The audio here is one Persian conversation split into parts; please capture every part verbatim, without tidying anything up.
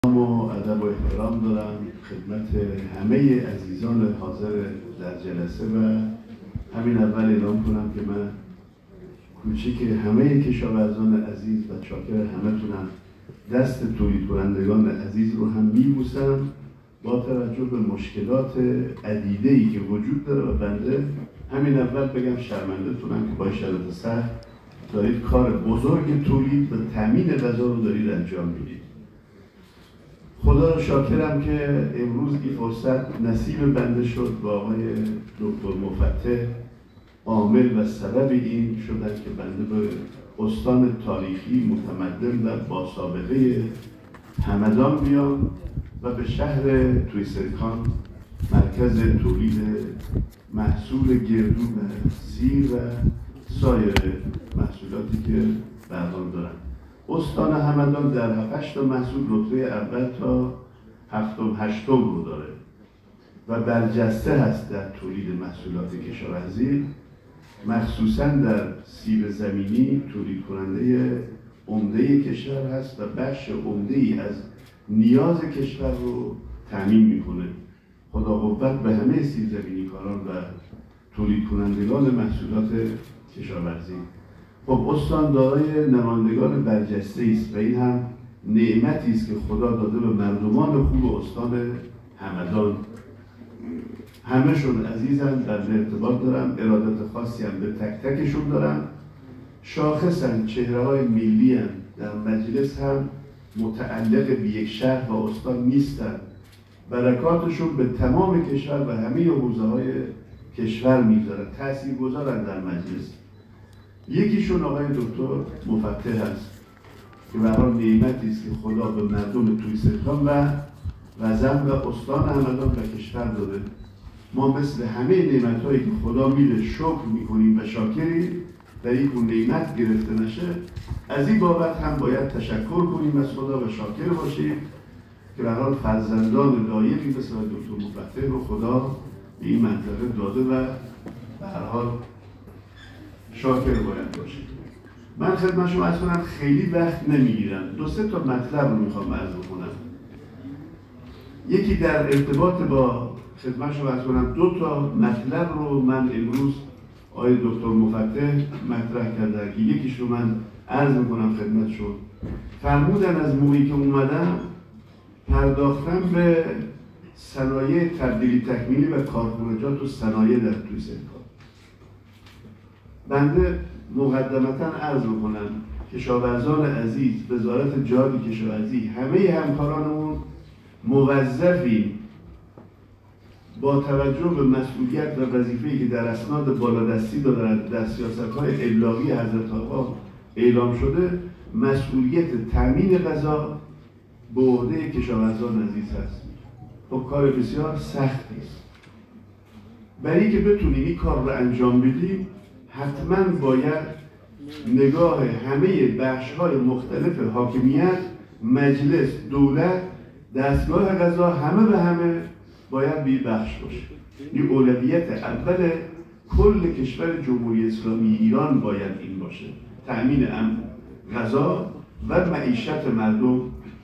و ادب و احترام دارم خدمت همه عزیزان حاضر در جلسه و همین اول اعلام کنم که من کوچیک همه کشاورزان عزیز و چاکر همتونم، دست تولید کنندگان عزیز رو هم میبوسم با توجه به مشکلات عدیده‌ای که وجود داره و بنده همین اول بگم شرمنده تونم که با شرایط سخت دارید کار بزرگ تولید و تامین غذا رو دارید انجام میدید. خدا رو شاکرم که امروز این فرصت نصیب بنده شد با آقای دکتر مفتح عامل و سبب این شدن که بنده به استان تاریخی متمدن و با سابقه همدان بیام و به شهر تویسرکان مرکز تولید محصول گردو و سیر و سایر محصولاتی که برنامه دارن. استان همدان در هفت تا محصول رتبه اول تا هفتم هشتم رو داره و برجسته هست در تولید محصولات کشاورزی، مخصوصا در سیب زمینی تولید کننده عمده کشور هست و بخش عمده ای از نیاز کشور رو تامین میکنه. خدا قوت به همه سیب زمینی کاران و تولید کنندگان محصولات کشاورزی. خب استان دارای نمایندگان برجسته است و این هم نعمتی است که خدا داده به مردمان خوب استان همدان. همه‌شون عزیزن، در ارتباط دارم، ارادت خاصی هم به تک تکشون دارم. شاخصن، چهره‌های ملی هم در مجلس هم متعلق به یک شهر و استان نیستن. برکاتشون به تمام کشور و همه حوزه‌های کشور میذارن، تاثیرگذارن در مجلس. یکیشون آقای دکتر مفتح هست که به هر حال نعمتی است که خدا به مردم تویسرکان و وزن و استان همدان و کشور داده. ما مثل همه نعمت‌هایی که خدا میده شکر میکنیم و شاکریم و این اون نعمت گرفته نشه. از این بابت هم باید تشکر کنیم از خدا و شاکر باشیم که به هر حال فرزندان لایقی مثل دکتر مفتح رو خدا به این منطقه داده و به هر حال شاکر باید باشیم. من خدمت شما عرض کنم، خیلی وقت نمیگیرم، دو سه تا مطلب رو میخوام عرض بکنم. یکی در ارتباط با خدمت شما عرض کنم، دو تا مطلب رو من امروز آقای دکتر مفتح مطرح کردن که یکیش رو من عرض میکنم خدمت شما. فرمودن از موقعی که اومدم پرداختم به صنایع تبدیلی تکمیلی و کارخانجات و صنایع در تویسرکان. بنده مقدمتا عرض میکنم کشاورزان عزیز، وزارت جهاد کشاورزی، همه همکارانمون موظفیم با توجه به مسئولیت و وظیفه‌ای که در اسناد بالادستی دارند در سیاست‌های ابلاغی حضرت آقا اعلام شده، مسئولیت تامین غذا به عهده کشاورزان عزیز هست. خب کار بسیار سختی است. برای که بتونیم این کار رو انجام بدیم حتما باید نگاه همه بخش‌های مختلف حاکمیت، مجلس، دولت، دستگاه قضا، همه به همه باید بی بخش باشه. این اولویت اول کل کشور جمهوری اسلامی ایران باید این باشه، تأمین غذا و معیشت مردم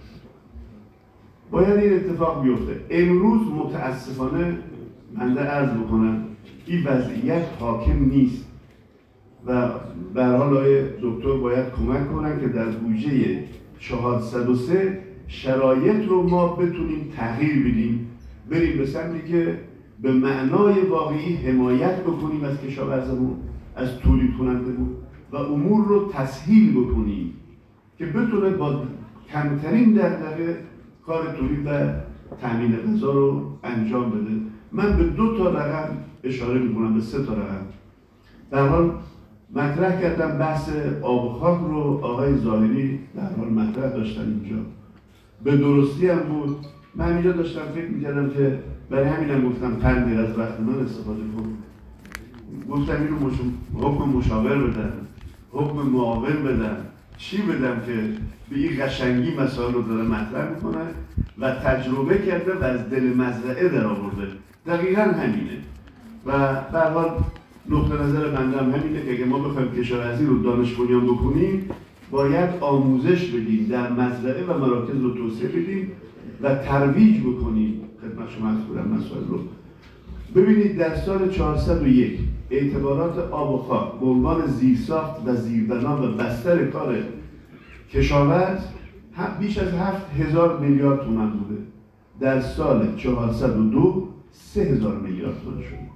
باید این اتفاق بیفته. امروز متاسفانه بنده عرض بکنم این وضعیت حاکم نیست و به هر حال آقای دکتر باید کمک کنن که در بودجه چهارصد و سه شرایط رو ما بتونیم تغییر بدیم، بریم به سمتی که به معنای واقعی حمایت بکنیم از کشاورزمون، از تولید کنندمون و امور رو تسهیل بکنیم که بتونه با کمترین دغدغه کار تولید و تامین غذا رو انجام بده. من به دو تا رقم اشاره میکنم، به سه تا رقم. در حال مطرح کردم بحث آب و خاک رو، آقای ظاهری در حال مطرح داشتن اینجا، به درستی هم بود. من اینجا داشتم فکر میکردم که برای همینم گفتم پنج دقیقه از وقت من استفاده کنم. گفتم اینو مش... حکم مشاور بدن، حکم معاون بدن، چی بدم که به این قشنگی مسائل رو داره مطرح میکنه و تجربه کرده و از دل مزرعه در آورده. دقیقا همینه و به هر حال نقطه نظر بنده هم همینه که اگه ما بخوایم کشاورزی رو دانش بنیان بکنیم باید آموزش بدیم، در مزرعه و مراکز رو توسعه بدیم و ترویج بکنیم خدمت شما عرض کنم مسائل رو. ببینید در سال چهارصد و یک اعتبارات آب و خاک به عنوان زیرساخت و زیربنا و بستر کار کشاورز بیش از هفت هزار میلیارد تومان بوده. در سال چهارصد و دو سه هزار میلیارد تومان شد.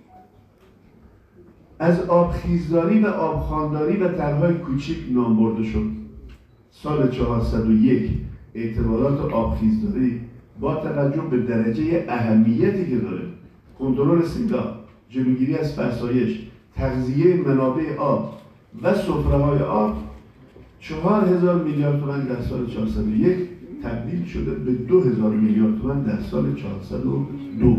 از آبخیزداری و آبخوانداری و طرح‌های کوچک نام برده شد. سال چهارصد و یک اعتبارات آبخیزداری با توجه به درجه اهمیتی که داره، کنترل سیلاب، جلوگیری از فرسایش، تغذیه منابع آب و سفره‌های آب، چهار هزار میلیارد تومان در سال چهارصد و یک تبدیل شده به دو هزار میلیارد تومان در سال چهارصد و دو.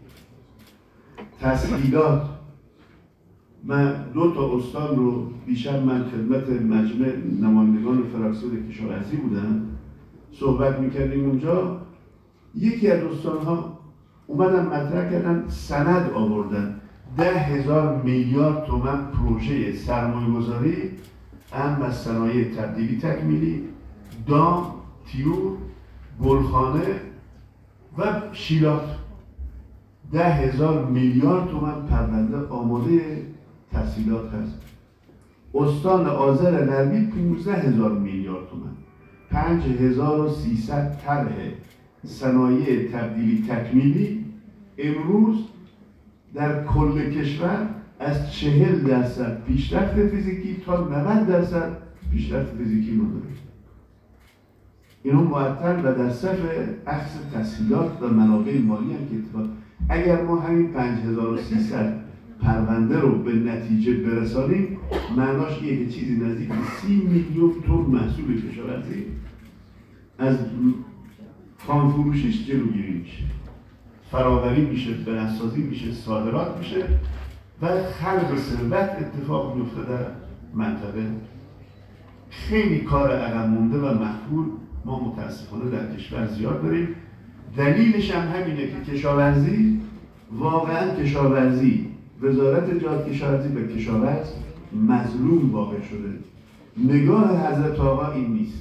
تسهیلات، من دو تا استان رو دیشب من خدمت مجمع نمایندگان فراکسیون کشاورزی بودم، صحبت میکردیم اونجا. یکی از استان‌ها اومدن مطرح کردن، سند آوردن ده هزار میلیارد تومان پروژه سرمایه‌گذاری اهم از صنایع تبدیلی تکمیلی، دام، تیور، گلخانه و شیلات. ده هزار میلیارد تومان پرونده آماده تسهیلات هست. استان آذر غربی پانزده هزار میلیارد تومان، پنج هزار و سیصد طرح صنایع تبدیلی تکمیلی امروز در کل کشور از چهل درصد پیشرفت فیزیکی تا نود درصد پیشرفت فیزیکی رو داره. اینو معطل و در صف اخذ تسهیلات و منابع مالی هم که اتفاق. اگر ما همین پنج هزار و سیصد پرونده رو به نتیجه برسانیم، معناش اینه که چیزی نزدیک به سی میلیون تن محصول کشاورزی از خام فروشیش جلوگیری میشه، فراوری میشه، برندسازی میشه، صادرات میشه و خلق ثروت اتفاق میفته در منطقه. خیلی کار عقب مونده و مخفول ما متاسفانه در کشور زیاد داریم. دلیلش هم همینه که کشاورزی، واقعا کشاورزی، وزارت جهاد کشاورزی به کشاورز مظلوم واقع شده. نگاه حضرت آقا این نیست.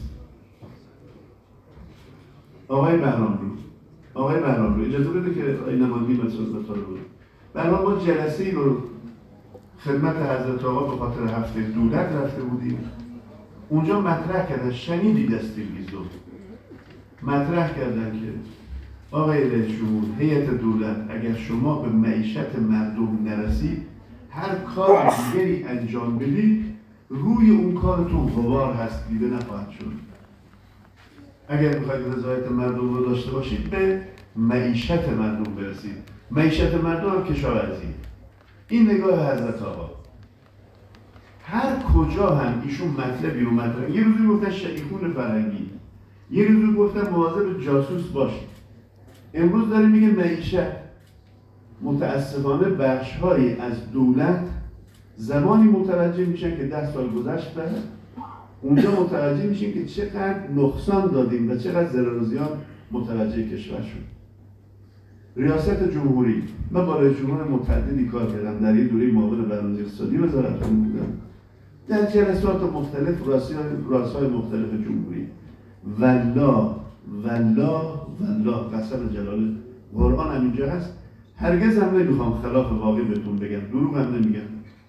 آقای بهراملو، آقای بهراملو اجازه بده که آقای نماینده مسئول مطالبه بود. برای ما جلسه ای رو خدمت حضرت آقا به خاطر هفته دولت رفته بودیم. اونجا مطرح کردن، شنیدید از تلویزیون مطرح کردن که آقای رئیس جمهور، هیئت دولت، اگر شما به معیشت مردم نرسید، هر کار دیگری انجام بدید، روی اون کارتون غبار هست، دیده نخواهد شد. اگر میخواید رضایت مردم رو داشته باشید، به معیشت مردم برسید. معیشت مردم هم کشاورزی. این نگاه حضرت آقا. هر کجا هم ایشون مطلبی رو مطرح، یه روزی گفتن شیخون فرهنگی، یه روزی گفتن مواظب جاسوس باشید. امروز داره میگه معیشت. متاسفانه بخش‌هایی از دولت زمانی متوجه میشن که ده سال گذشته، اونجا متوجه میشیم که چقدر نقصان دادیم و چقدر ضرر و زیان متوجه کشور شد. ریاست جمهوری، من با رئیس جمهور متعددی کار کردم، در یه دوره معاون برنامه‌ریزی اقتصادی وزارت خونه بودم، در جلسات مختلف رؤسای مختلف جمهوری. والله والله والله قسم جلال قرآن همینجا هست، هرگز هم نمیخوام خلاف واقع بهتون بگم، دروغ هم نمیگم.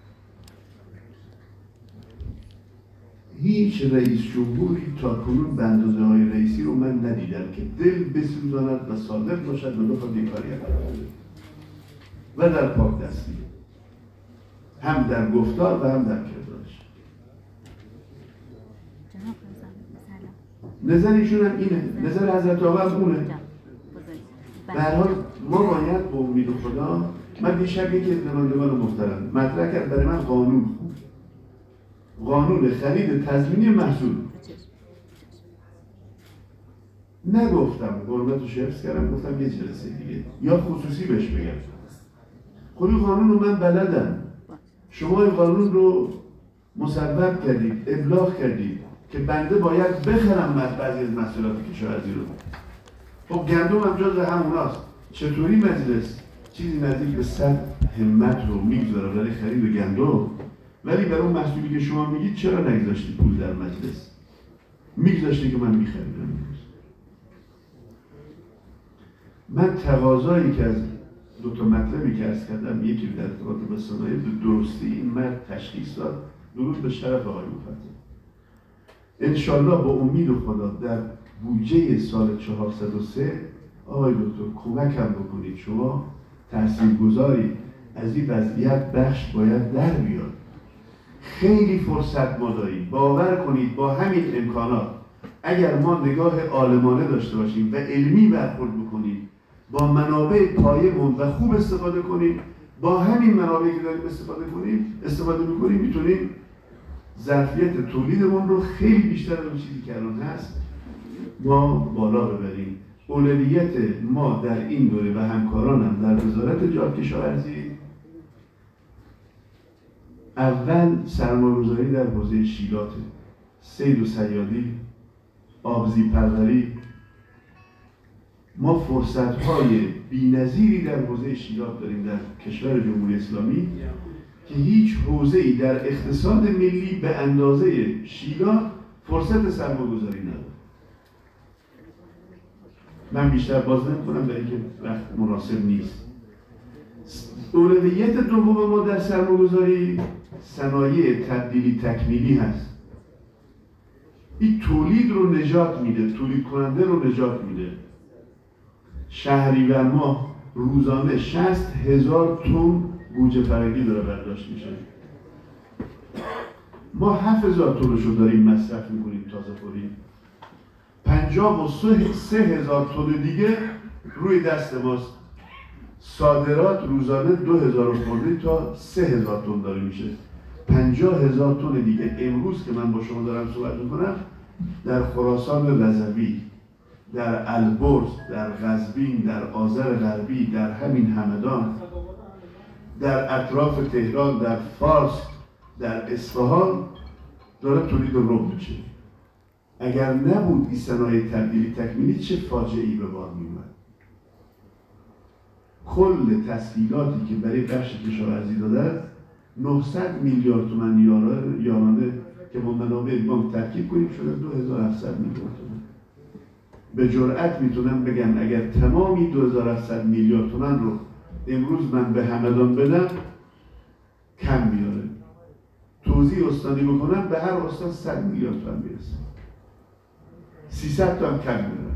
هیچ رئیس جمهوری تا کنون به اندازه های رئیسی رو من ندیدم که دل بسوزاند و صادق باشد و بخواد این کاری انجام بده و در پاک دستی، هم در گفتار و هم در کردارش. نظر ایشون هم اینه، نظر حضرت آقا هم اونه. به هر حال ما باید با امید خدا، من دیشب یکی از نمایندگان محترم مطرح کرد برای من قانون قانون خرید تضمینی محصول. نگفتم، حرمتش حفظ کردم، گفتم یه جلسه دیگه یا خصوصی بهش بگم. خود این قانون رو من بلدم. شما این قانون رو مصوب کردید، ابلاغ کردید که بنده باید بخرم بعضی از محصولات کشاورزی رو. خب گندم هم جز هموناست. چطوری مجلس چیزی نزدیک به صد همت رو میگذاره برای خرید گندم، ولی برای اون محصولی که شما میگید چرا نگذاشتید پول در مجلس؟ میگذاشتی که من میخریدم. من تقاضایی که از دو تا مطلبی که عرض کردم، یکی در ارتباط به صنایع به درستی این مرد تشخیص داد، درود به شرف آقای مفتح. انشالله با امید خدا در بودجه سال چهارصد و سه آقای دکتر کمکم بکنید، شما تاثیرگذاری از این وضعیت بخش باید در بیاد. خیلی فرصت ما داریم، باور کنید با همین امکانات اگر ما نگاه عالمانه داشته باشیم و علمی برخورد بکنیم، با منابع پایه‌مون و خوب استفاده کنیم، با همین منابعی که داریم استفاده کنیم استفاده می‌کنیم، میتونیم ظرفیت تولیدمون رو خیلی بیشتر از اون چیزی که الان هست ما بالا ببریم. اولویت ما در این دوره و همکارانم در وزارت جهاد کشاورزی اول سرمایه‌گذاری در حوزه شیلات، صید و صیادی، آبزی پروری. ما فرصت‌های بی‌نظیری در حوزه شیلات داریم در کشور جمهوری اسلامی که هیچ حوزه‌ای در اقتصاد ملی به اندازه شیلات فرصت سرمایه‌گذاری نداره. من بیشتر باز نمی‌کنم برای اینکه وقت مناسب نیست. اولویت دوم ما در سرمایه‌گذاری صنایع تبدیلی تکمیلی هست. این تولید رو نجات میده، تولید کننده رو نجات میده. شهریور ماه روزانه شصت هزار تن گوجه فرنگی داره برداشت میشه. ما هفت هزار تنشو داریم مصرف میکنیم تازه خوری. پنجاه و سه هزار تن دیگه روی دست ماست. صادرات روزانه دو هزار خورده تا سه هزار تن داره میشه. پنجاه هزار تن دیگه امروز که من با شما دارم صحبت میکنم در خراسان رضوی، در البرز، در قزوین، در آذر غربی، در همین همدان، در اطراف تهران، در فارس، در اصفهان داره تولید رو میشه. اگر نبود این صنایع تبدیلی تکمیلی چه فاجعه‌ای به بار میومد. کل تسهیلاتی که برای بخش کشاورزی دادن نهصد میلیارد تومان یارانه که با منابع بانک ترکیب کنیم شده دو هزار و هفتصد میلیارد تومان. به جرئت میتونم بگم اگر تمامی دو هزار و هفتصد میلیارد تومان رو امروز من به همدان بدم کم میاره. توزیع استانی بکنم به هر استان صد میلیارد تومان میرسه. سیصد تا هم کم میاره.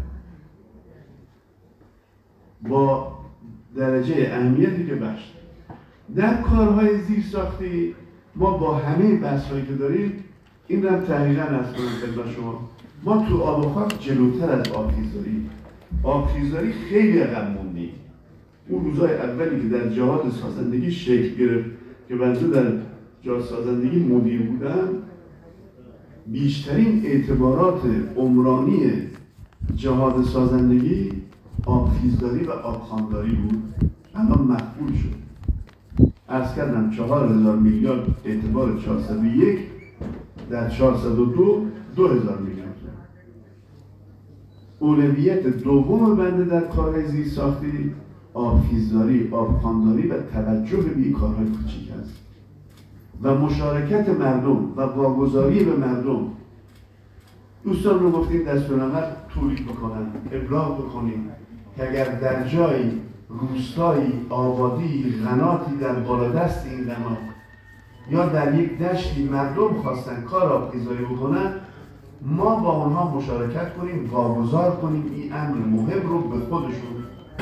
با درجه اهمیتی که بخش در کارهای زیرساختی ما با همه بحث‌هایی که داریم این رو تحقیقاً از کنم خدمت شما، ما تو آب و خاک جلوتر از آبخیزداری. آبخیزداری خیلی عقب موندیم. اون روزهای اولی که در جهاد سازندگی شکل گرفت که بنده در جهاد سازندگی مدیر بودم، بیشترین اعتبارات عمرانی جهاد سازندگی آبخیزداری و آبخوانداری بود. الان مقبول شد. عرض کردم چهار هزار میلیارد اعتبار چهارصد و یک، در چهارصد و دو دو هزار میلیارد. اولویت دوم بنده در کارهای زیرساختی آبخیزداری، آبخوانداری و توجه به این کارهای کوچیک است و مشارکت مردم و واگذاری به مردم. دوستان رو گفتیم دستورالعمل تولید بکنن، ابلاغ بکنیم که اگر در جایی روستایی، آبادی، قناتی در بالادست این قنات یا در یک دشتی مردم خواستن کار آبخیزداری بکنن، ما با آنها مشارکت کنیم، واگذار کنیم این امر مهم رو به خودشون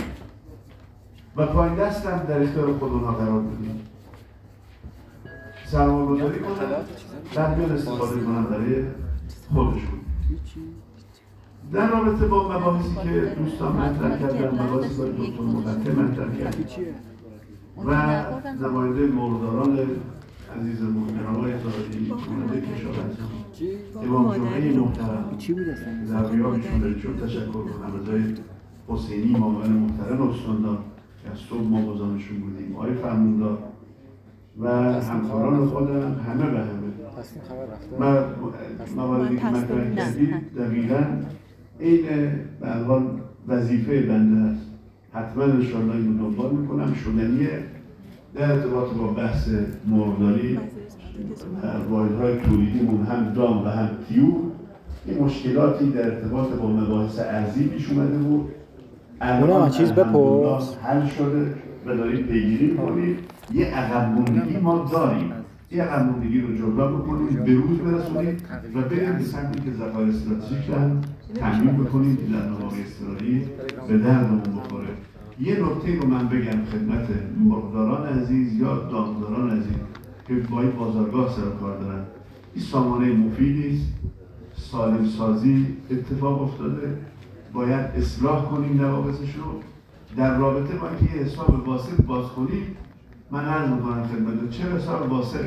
و پایین دست هم در اختیار خود اونها قرار بدیم. سرمایه‌گذاری کنن، بعد بیان استفاده کنن برای خودشون. در رابطه با مباحثی که دوستان مطرح کردن، مباحثی که دکتر مقدم مطرح کرد و نماینده مقداران عزیزمون جناب آقای زاهدی نماینده کشاورزی امام جمعه محترم در غیابشون دلشون تشکر کنم از آقای حسینی معاون محترم استاندار که از صبح ما گزارشون بودیم، آقای فرموندار و همکاران خودم همه به همه. من مواردی که مطرح کردید دقیقاً این به هر حال وظیفه بنده است. حتما انشاءالله این رو دنبال میکنم. شدنیه در ارتباط با بحث مرغداری واحدهای تولیدیمون هم دام و هم تیور این مشکلاتی در ارتباط با مباحث ارزی پیش اومده بود الان الحمدلله حل شده و داریم پیگیری میکنیم. یه عقب موندگی ما داریم، یه عقب موندگی رو جبران بکنیم، به روز برسونیم و بریم به سمتی که ذخایر استراتژیک هم تامین بکنیم که در مواقع اضطراری به دردمون بخوره. یه نکته رو من بگم خدمت مرغداران عزیز یا دامداران عزیز که با این بازارگاه سر کار دارن، این سامانه مفیدی است، سالم سازی اتفاق افتاده، باید اصلاح کنیم نواقصش رو. در رابطه با اینکه یه حساب واسط باز کنیم، من عرض میکنم خدمتتون چه حساب واسط؟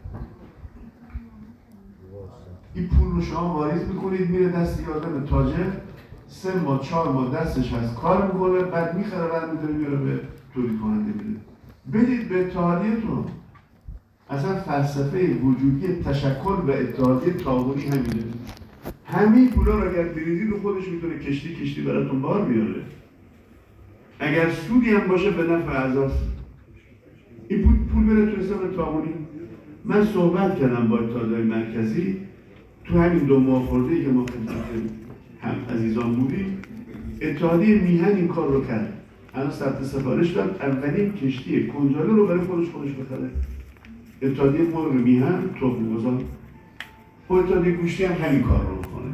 این پول رو شما واریز میکنید میره دست یه آدم تاجر، سه ماه چهار ماه دستش هست کار میکنه، بعد میخره بعد میتونه میره به تولید کننده میده. بدید به اتحادیه‌تون. اصلا فلسفه وجودی تشکل و اتحادیه تعاونی همینه. همین پولا رو اگر بریزید رو خودش میتونه کشتی کشتی براتون بار بیاره. اگر سودی هم باشه به نفع اعضاست. این پول پول بره تو حساب تعاونی. من صحبت کردم با اتحادیه مرکزی تو همین دو ماه خورده‌ای که ما خدمت هم عزیزان بودیم، اتحادیه میهن این کار رو کرد. الان ثبت سفارش داد اولین کشتی کنجاله رو برای خودش خودش بخره. اتحادیه مرغ میهن تخم گذار و اتحادیه گوشتی هم همین کار رو میکنه.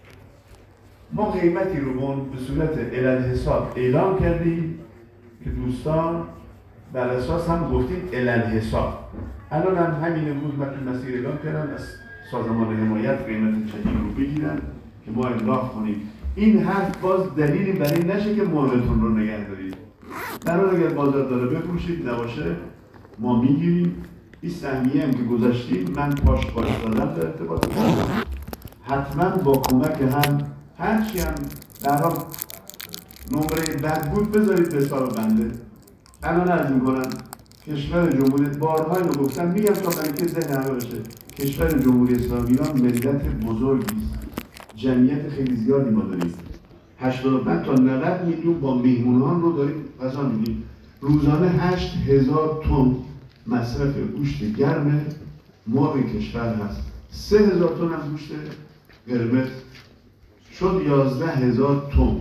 ما قیمتی رو به صورت علل حساب اعلام کردیم که دوستان بر اساس هم گفتیم علل حساب. الان هم همین امروز من تو مسیر اعلام کردم از سازمان حمایت قیمت چنین رو بگیرن که ما ابلاغ کنیم. این حرف باز دلیلی برای نشه که مرغتون رو نگه دارید. قرار اگر بازار داره بفروشید، نباشه ما میگیریم. این سهمیه هم که گذاشتیم من پاش پاش دادم در ارتباط حتما با کمک هم هرچی هم در حال نمره بد بود بذارید به حساب بنده. الان عرض میکنم کشور جمهوری بارها اینو گفتم، میگم تا بنکه ذهن همه بشه. کشور جمهوری اسلامی ایران ملت بزرگی است، جمعیت خیلی زیادی ما داریم، هشتاد و پنج تا نود میلیون با میهمونان رو داریم غذا میدیم. روزانه هشت هزار تن مصرف گوشت گرم مرغ کشور هست. سه هزار تن هم گوشت قرمز شد یازده هزار تن.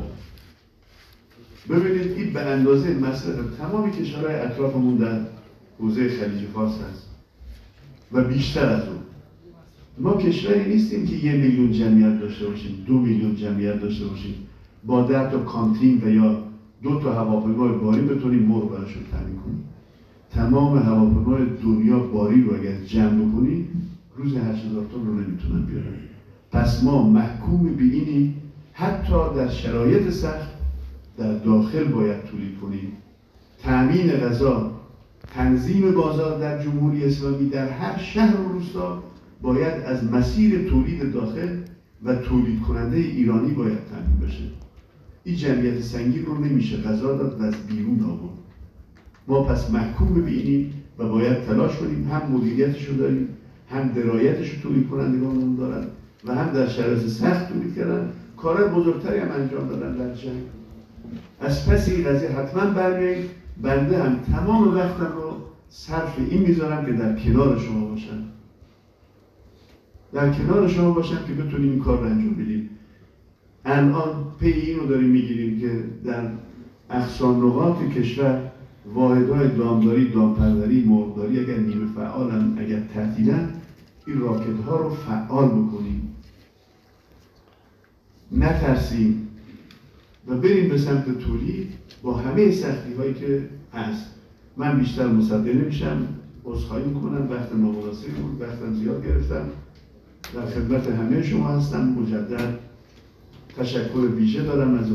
ببینید این به اندازه مصرف تمامی کشورهای اطرافمون در حوزه خلیج فارس هست و بیشتر از اون. ما کشوری نیستیم که یه میلیون جمعیت داشته باشیم، دو میلیون جمعیت داشته باشیم، با ده تا کانتین و یا دو تا هواپیمای باری بتونیم مرغ براشون تامین کنیم. تمام هواپیمای دنیا باری رو اگر جمع بکنیم روز هشت هزار تن رو نمیتونن بیارن. پس ما محکوم به اینیم حتی در شرایط سخت در داخل باید تولید کنیم. تامین غذا، تنظیم بازار در جمهوری اسلامی در هر شهر و روستا باید از مسیر تولید داخل و تولید کننده ایرانی باید تامین بشه. این جمعیت سنگین رو نمیشه غذا داد و از بیرون آورد. ما پس محکوم به اینیم و باید تلاش کنیم، هم مدیریتش رو داریم، هم درایتش رو تولید کنندگانمون دارن و هم در شرایط سخت تولید کردن. کارهای بزرگتری هم انجام دادن در جنگ. از پس این قضیه حتما برمیاییم. بنده هم تمام وقتم رو صرف این میذارم که در کنار شما باشم، در کنار شما باشم که بتونیم این کار رو انجام بدیم. الان پی این رو داریم میگیریم که در اقصا نقاط کشور واحدهای دامداری، دامپروری، مرغداری اگر نیمه فعالن، اگر تعطیلن، این راکت ها رو فعال بکنیم، نترسیم و بریم به سمت تولید با همه سختی هایی که هست. من بیشتر مصدق نمیشم، عذرخواهی میکنم، وقت نامناسبی بود، وقتم زیاد گرفتم. در خدمت همه شما هستم. مجدد تشکر ویژه دارم از